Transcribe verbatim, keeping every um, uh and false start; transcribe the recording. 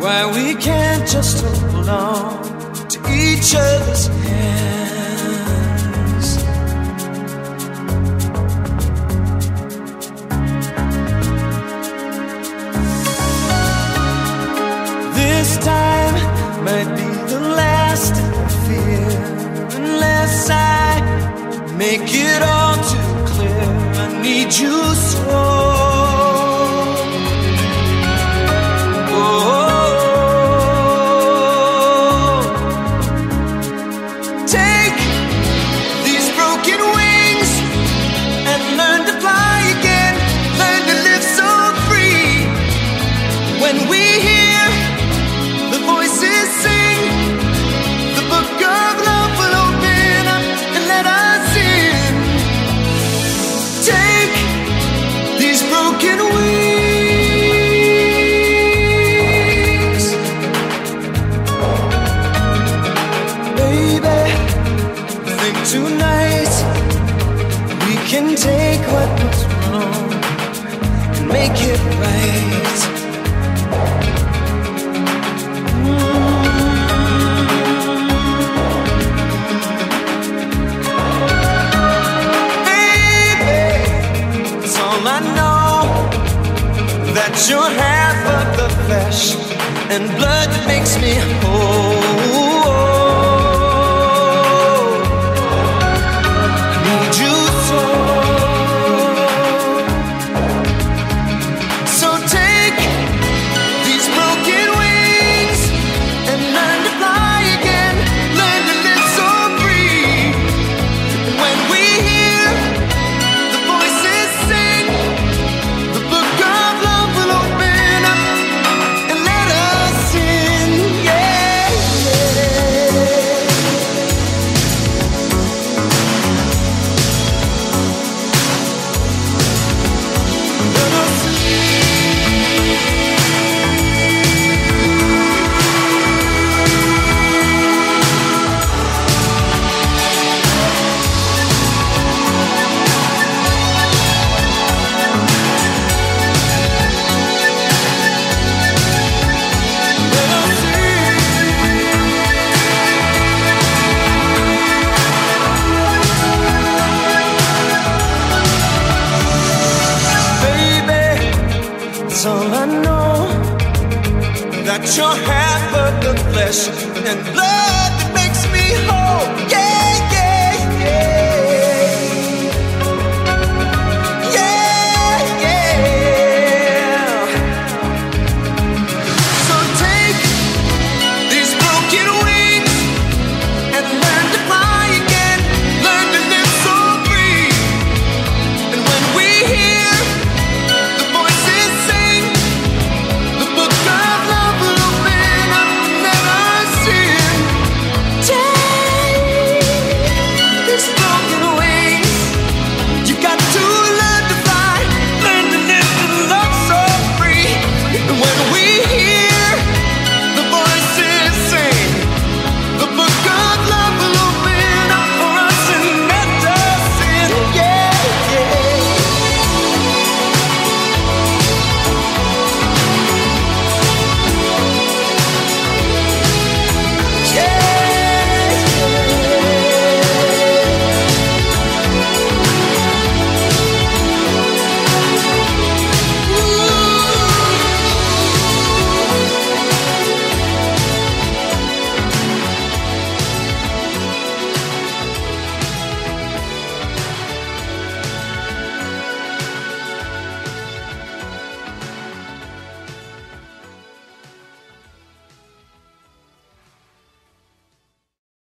why we can't just hold on to each other's hands. This time might be the last I fear, unless I make it all too clear. I need you so. Tonight we can take what was wrong and make it right. Mm-hmm. Baby, it's all I know, that you're half of the flesh and blood that makes me whole. All I know, that you're half of the flesh and blood